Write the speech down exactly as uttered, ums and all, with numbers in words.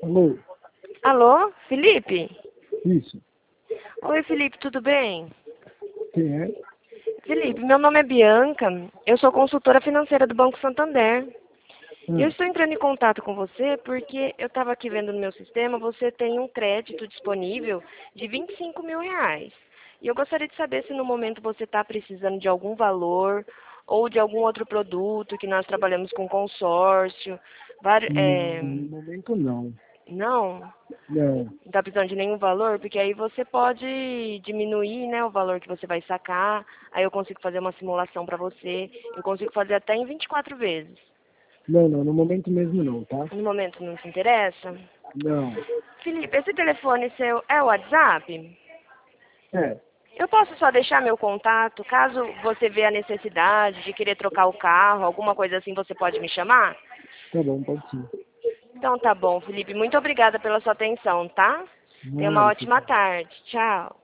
Alô? Alô, Felipe? Isso. Oi, Felipe, tudo bem? Quem é? Felipe, meu nome é Bianca, eu sou consultora financeira do Banco Santander. E eu Hum. estou entrando em contato com você porque eu estava aqui vendo no meu sistema, você tem um crédito disponível de vinte e cinco mil reais. E eu gostaria de saber se no momento você está precisando de algum valor ou de algum outro produto que nós trabalhamos com consórcio. Vari- Não, é, no momento não. Não? Não. Não está precisando de nenhum valor? Porque aí você pode diminuir, né, o valor que você vai sacar. Aí eu consigo fazer uma simulação para você. Eu consigo fazer até em vinte e quatro vezes. Não, não, no momento mesmo não, tá? No momento não te interessa? Não. Felipe, esse telefone seu é o WhatsApp? É, Eu posso só deixar meu contato, caso você veja a necessidade de querer trocar o carro, alguma coisa assim, você pode me chamar? tá bom, pode sim. Então tá bom, Felipe. Muito obrigada pela sua atenção, tá? Tenha uma Nada, ótima tchau. tarde. Tchau.